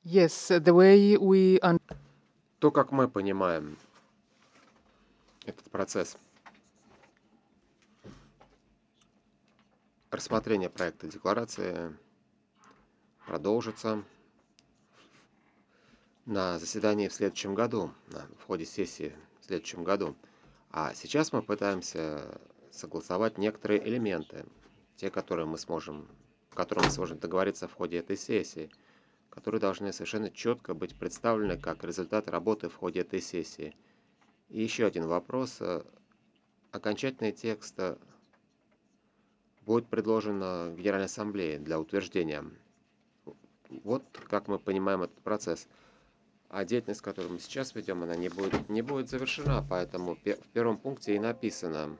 Yes, the way we То, как мы понимаем этот процесс рассмотрения проекта декларации продолжится на заседании в следующем году, в ходе сессии в следующем году. А сейчас мы пытаемся согласовать некоторые элементы, те, которые мы сможем договориться в ходе этой сессии, которые должны совершенно четко быть представлены как результат работы в ходе этой сессии. И еще один вопрос. Окончательный текст будет предложен Генеральной Ассамблее для утверждения. Вот как мы понимаем этот процесс. А деятельность, которую мы сейчас ведем, она не будет завершена, поэтому в первом пункте и написано,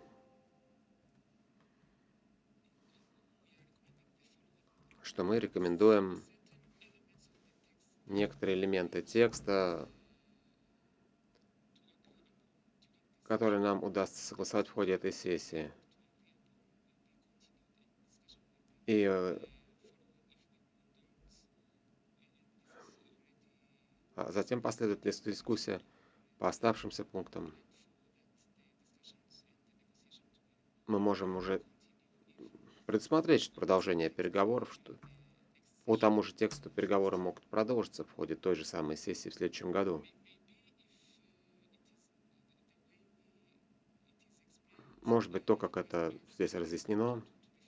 что мы рекомендуем некоторые элементы текста, которые нам удастся согласовать в ходе этой сессии. И затем последует дискуссия по оставшимся пунктам. Мы можем уже предусмотреть продолжение переговоров, что по тому же тексту переговоры могут продолжиться в ходе той же самой сессии в следующем году. Может быть, то, как это здесь разъяснено.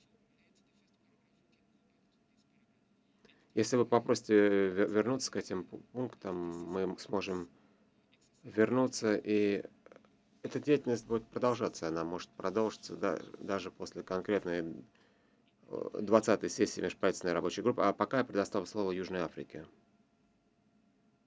Если вы попросите вернуться к этим пунктам, мы сможем вернуться, и эта деятельность будет продолжаться. Она может продолжиться даже после конкретной 20-й сессии межправительственной рабочей группы. А пока я предоставлю слово Южной Африке.